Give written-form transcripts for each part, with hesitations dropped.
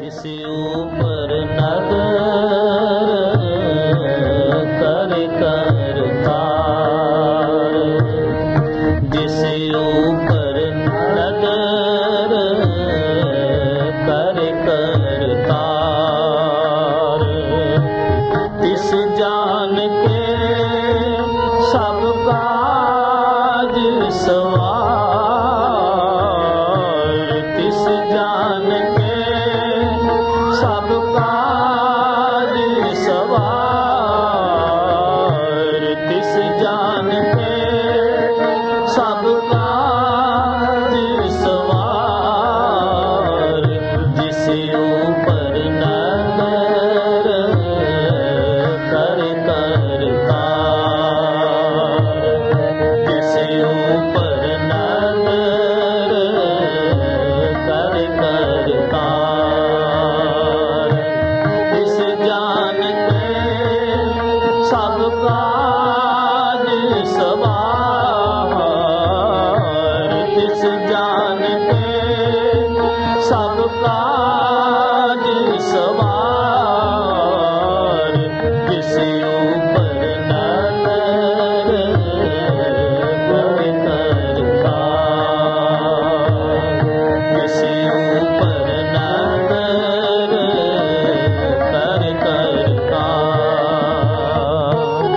जिस ऊपर नजर कर करतार, जिस ऊपर नजर कर करतार, तिस जान के सब काज सवार, तिस जान के सब काज सवार, तिस जान के सब काज सवार, जिस ऊपर नजर कर करतार, जिस ऊपर नजर कर करतार, इस जान के सब काज सवार, इस जान के सब काज सवार, जिस ऊपर नजर कर करतार, जिस ऊपर नजर कर करतार।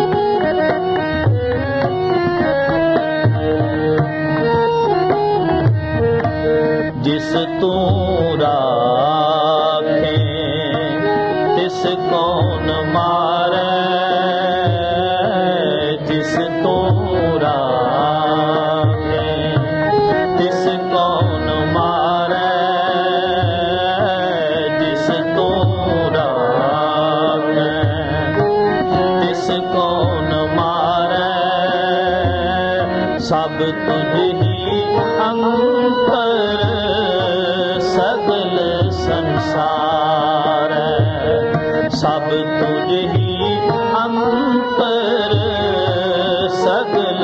जिस तू राखे तिस कौन मारे, जिस तू राखे तिस कौन मारे, जिस तू राखे तिस कौन मारे, सब तुझ ही अंतर सगल संसार, सब तुझ ही अंतर सगल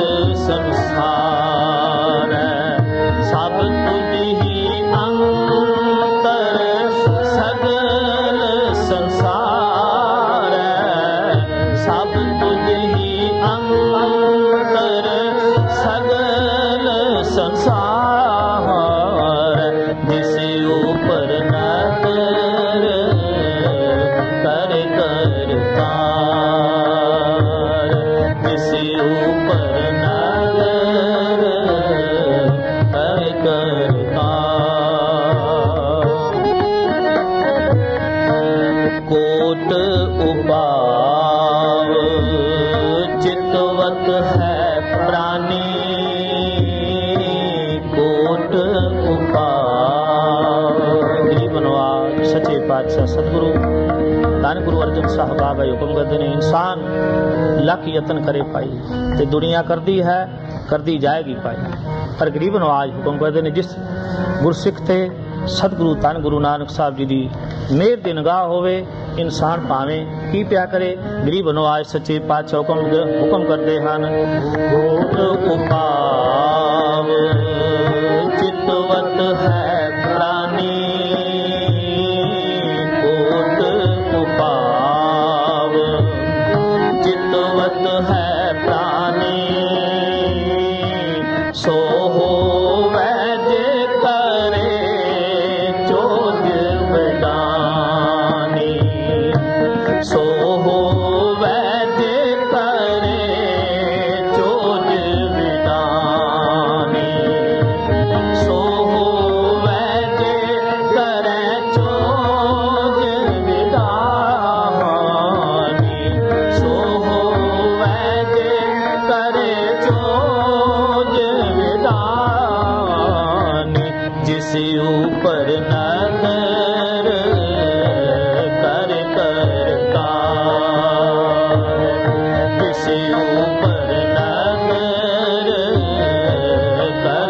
संसार, सब तुझ ही अंतर सगल संसार, सब तुझ ही अंतर सगल संसार, जिस ऊपर नजर कर करतार, जिस ऊपर नजर कर करतार। कोट उपाव चितवत है प्राणी, कोट उपाव। गरीब नवाज सच्चे पातशाह सतगुरु धन गुरु अर्जन साहब बाबा हुक्म करते ने, इंसान लख यतन करे पाई ते दुनिया करती है करती जाएगी पाई, पर गरीब नवाज हुक्म करते ने जिस गुरसिख ते सतगुरु धन गुरु नानक साहब जी की मेहर दी निगाह होवे, इंसान भावें की प्या करे। गरीब नवाज सच्चे पातशाह हुक्म करते हैं, कोट उपाव चितवत है प्राणी, कोट उपाव चितवत है प्राणी, सो होवे जे करे चोज वडानी, सो होवे जे करे चोज विडानी, सो होवे जे करे चोज विडानी, सो होवे जे करे चोज विडानी, जिस ऊपर नजर कर करतार, जिस ऊपर नजर कर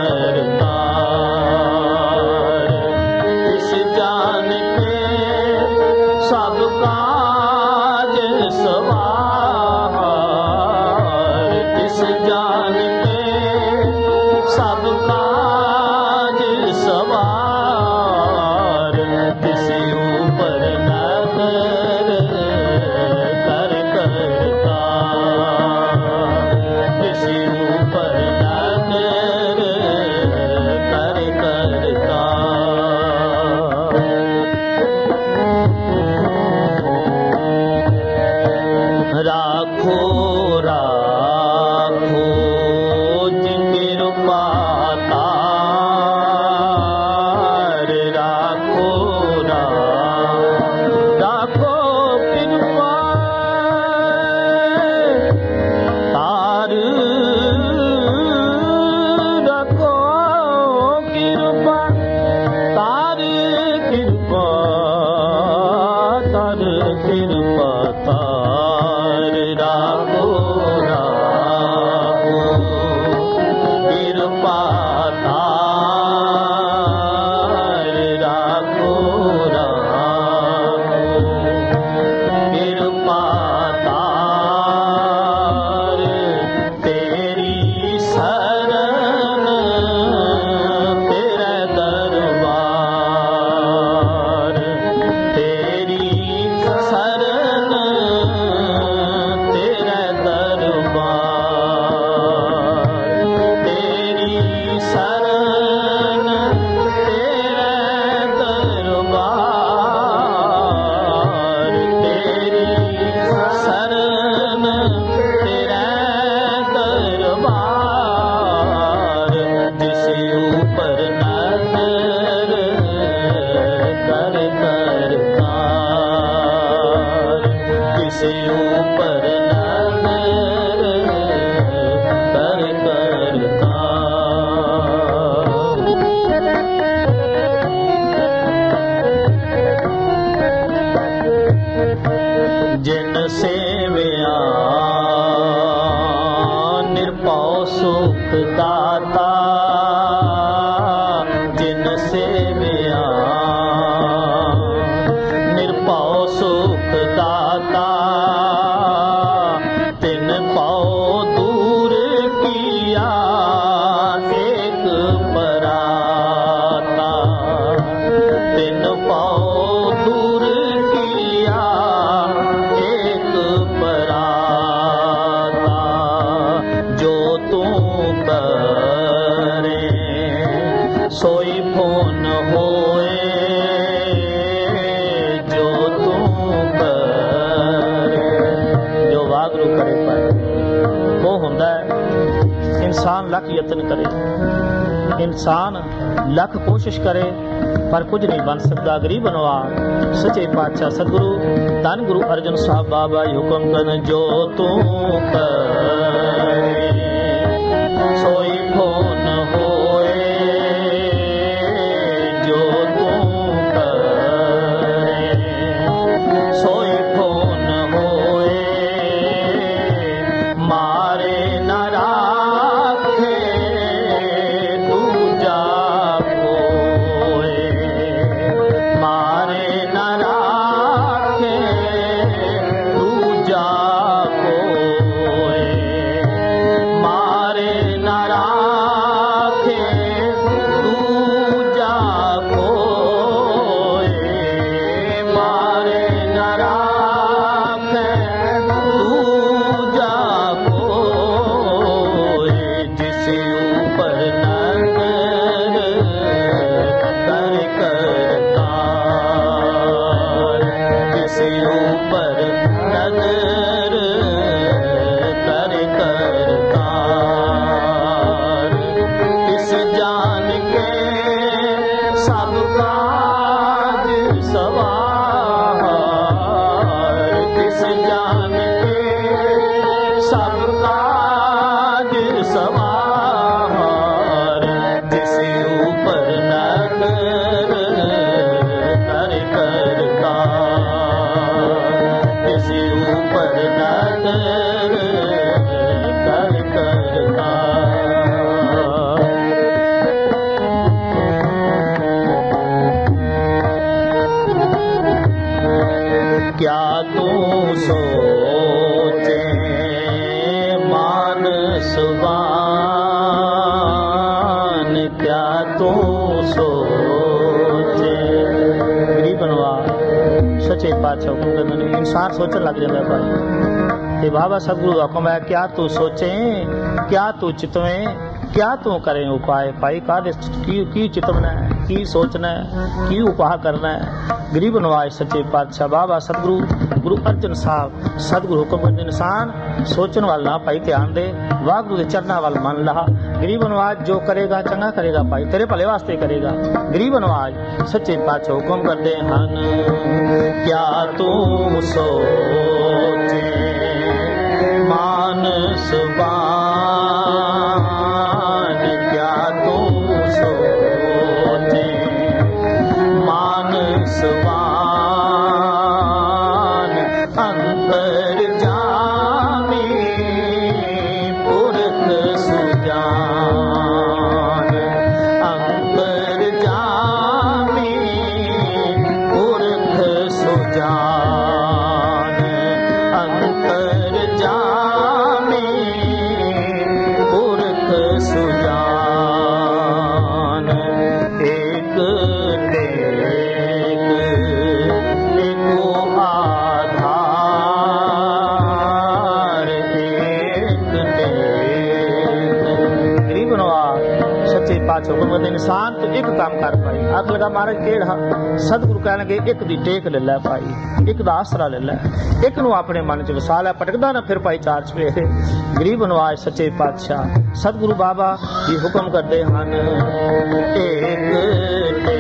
करतार, इस जान के सब काज सवार, इस जान के सब काज सवार, किसी जिसे ऊपर नजर कर करता। जिन सेविया निर्भौ सुख दाता, जिन सेविया निर्भौ सुख दाता, तिन पाओ दूर किया एक पराता, तिन पाओ दूर किया एक पराता। जो तू करे सोई पुन होए, जो तू करे, जो वागरू करे पाए वो हुंदा है। इंसान लख यतन करे, इंसान लख कोशिश करे पर कुछ नहीं बन सकता। गरीब नवाज सच्चे पातशाह सतगुरु धन गुरु अर्जन साहब बाबा हुक्म करन, जो तू करे सोई पुन होए, जो तू करे सोई पुन होए। मारे न राखे दूजा कोई, मारे न राखे दूजा कोई, मारे न राखे दूजा कोई, मारे न राखे दूजा कोई। जिसे ऊपर नजर कर करता, जिसे ऊपर नजर कर करता। किस जान के सब काज सवार, किस जान के सब काज सवार। जिसे ऊपर नजर कर करता, जिसे ऊपर नजर कर करता। क्या तू सोचे मानस बान, क्या तू सोचे। गरीब नवाज सच्चे पातशाह हुक्म करते हैं, इंसान सोचने लग जाता है भाई कि बाबा सतगुरु हुक्म है, क्या तू सोचे, क्या तू चितवें, क्या तू करें उपाय। भाई कादे की चितवना है, की सोचना है, की उपाय करना है। गरीब नवाज सच्चे पातशाह बाबा सतगुरु गुरु अर्जन साहब सतगुरु हुक्म करते, इंसान सोचने वाला ना भाई ध्यान दे, वाहगुरु के चरणा वाल मन ला। गरीब नवाज जो करेगा चंगा करेगा भाई, तेरे भले वास्ते करेगा। गरीब नवाज सच्चे पातशाह हुक्म करते हन, क्या तू सोचे मानस बान, क्या तू सोचे मानस बान। अंतर जामी पुरख सुजान, अंतर जामी पुरख सुजान, अंतर जामी पुरख सुजान। एक टेक एको आधार, एक टेक। गरीब नवाज सच्चे पातशाह हुक्म करते, इंसान तो एक काम कर पाई। आख लगा महाराज केड़ा, सतगुरु कह लगे एक दी टेक ले लै पाई, एक दा आसरा ले लै, एक नू अपने मन च वसा लै, भटकदा ना फिर पाई चार चफेरे। गरीब नवाज सच्चे पातशाह सतगुरु बाबा जी हुक्म करते हैं, एक